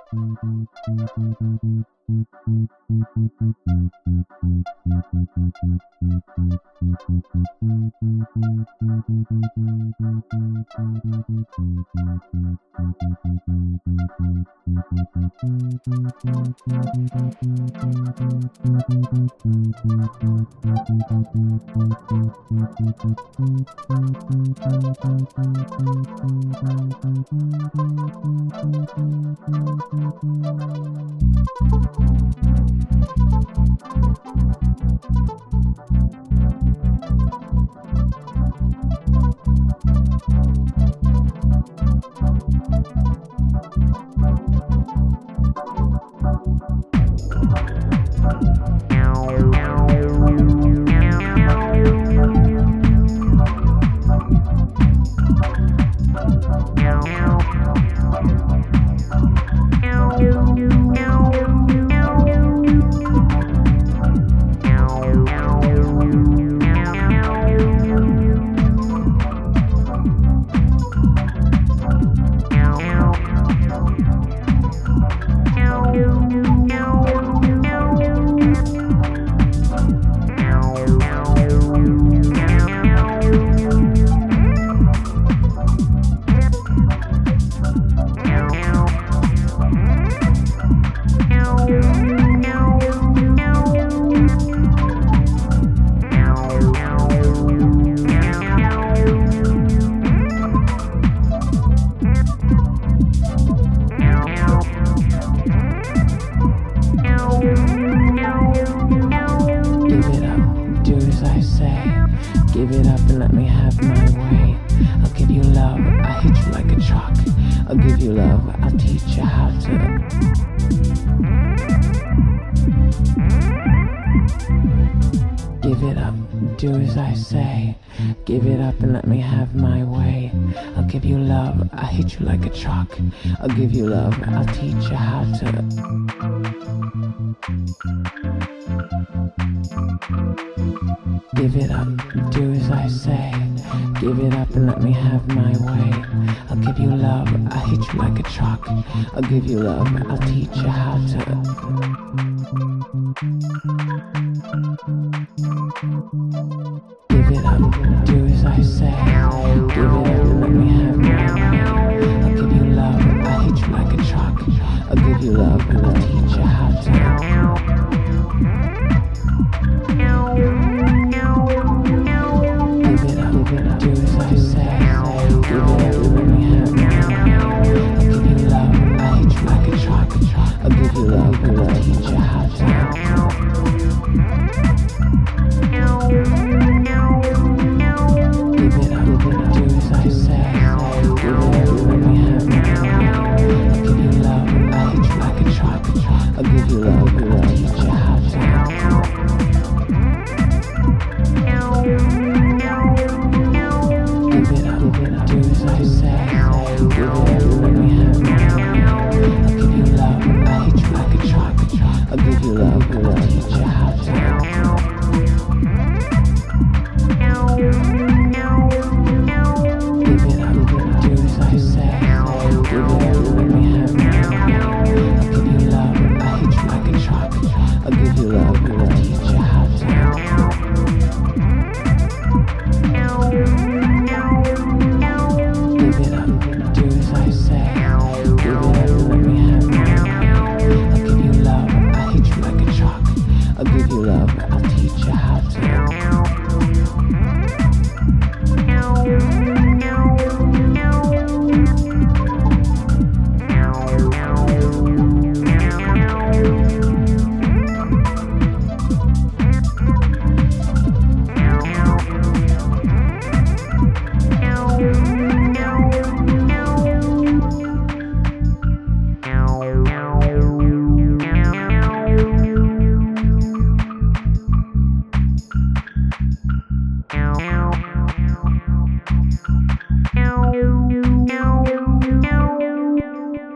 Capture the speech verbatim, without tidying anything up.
Give it up and let me have my way. I'll give you love, I'll hit you like a truck. I'll give you love, I'll teach you how to. Give it up, do as I say. Give it up and let me have my way. I'll give you love, I'll hit you like a truck. I'll give you love, I'll teach you how to. Give it up, do as I say. Give it up and let me have my way. I'll give you love, I'll hit you like a truck. I'll give you love, I'll teach you how to. Give it up, do as I say. Give it up and let me have my way. I'll give you love, I'll hit you like a truck. I'll give you love, I'll teach you how to. Give it up, do as I say. Give it up and let me have my way. I'll give you love, I'll hit you like a truck. I'll give you love, I'll teach you how to.